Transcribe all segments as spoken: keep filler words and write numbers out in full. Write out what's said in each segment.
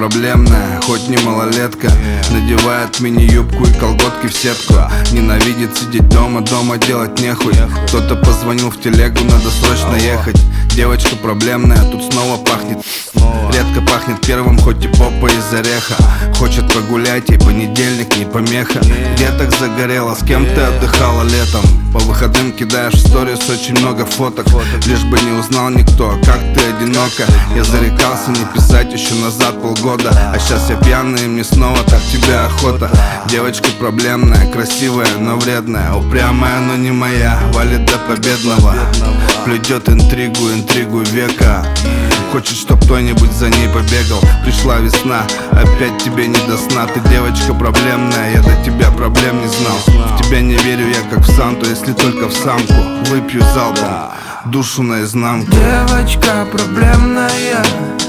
проблемная, хоть не малолетка. Надевает мини-юбку и колготки в сетку. Ненавидит сидеть дома, дома делать нехуй. Кто-то позвонил в телегу, надо срочно ехать. Девочка проблемная, тут снова пахнет. Редко пахнет первым, хоть и попа из ореха. Хочет погулять, и понедельник не помеха. Где так загорела, с кем ты отдыхала летом? По выходным кидаешь в сторис очень много фоток, лишь бы не узнал никто, как ты одинока. Я зарекался не писать еще назад полгода, а сейчас я пьяный, и мне снова так тебя охота. Девочка проблемная, красивая, но вредная. Упрямая, но не моя, валит до победного. Плетет интригу, интригу века. Хочет, чтоб кто-нибудь за ней побегал. Пришла весна, опять тебе не до сна. Ты девочка проблемная, я до тебя проблем не знал. В тебя не верю я как в Санту, если только в самку. Выпью залпом, душу наизнанку. Девочка проблемная,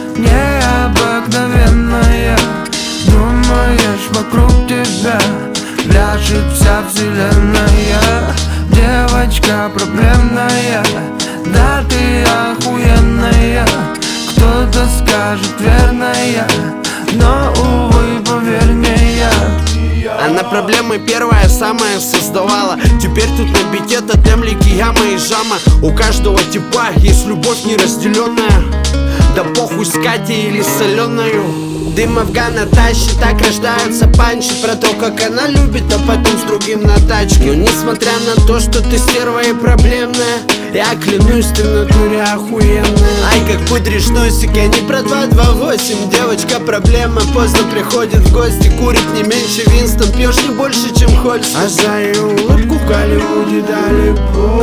необыкновенная. Думаешь, вокруг тебя пляшет вся вселенная. Девочка проблемная, да ты охуенная. Кто-то скажет верная, но, увы, поверь мне я. Она проблемы первая, самая создавала. Теперь тут на бите тотем Ликияма и Жама. У каждого типа есть любовь неразделенная. Да похуй с Катей или соленою. Дым Афгана тащит, так рождаются панчи. Про то, как она любит, а потом с другим на тачке. Но несмотря на то, что ты стерва и проблемная, я клянусь, ты в натуре охуенная. Ай, как пудришь носик, я не про два два восемь. Девочка проблема, поздно приходит в гости. Курит не меньше Винстон, пьешь не больше, чем Хольс. А за ее улыбку в Голливуде дали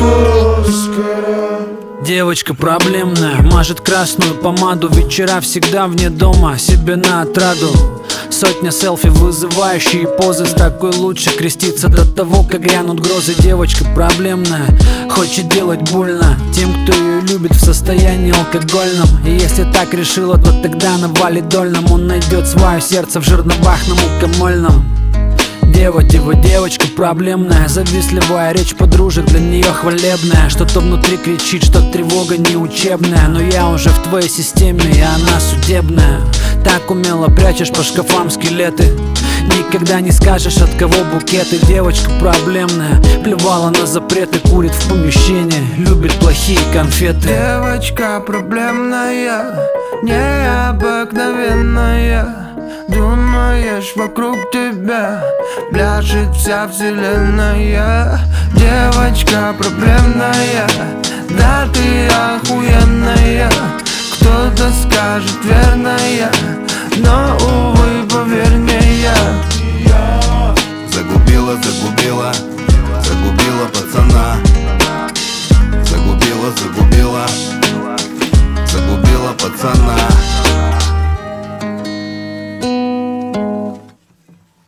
Оскара. Девочка проблемная, мажет красную помаду. Вечера всегда вне дома, себе на отраду. Сотня селфи, вызывающие позы. С такой лучше креститься до того, как грянут грозы. Девочка проблемная, хочет делать больно тем, кто ее любит в состоянии алкогольном. И если так решила, то тогда на валидольном он найдет свое сердце в жерновах на мукомольном. Дева, дева, девочка проблемная, завистливая речь подружек для нее хвалебная. Что-то внутри кричит, что тревога не учебная. Но я уже в твоей системе, и она судебная. Так умело прячешь по шкафам скелеты. Никогда не скажешь, от кого букеты. Девочка проблемная, плевала на запреты. Курит в помещении, любит плохие конфеты. Девочка проблемная, необыкновенная. Думаешь, вокруг тебя пляшет вся вселенная. Девочка проблемная, да ты охуенная. Кто-то скажет верная, но, увы, поверь мне я. Загубила, загубила, загубила пацана. Загубила, загубила, загубила пацана.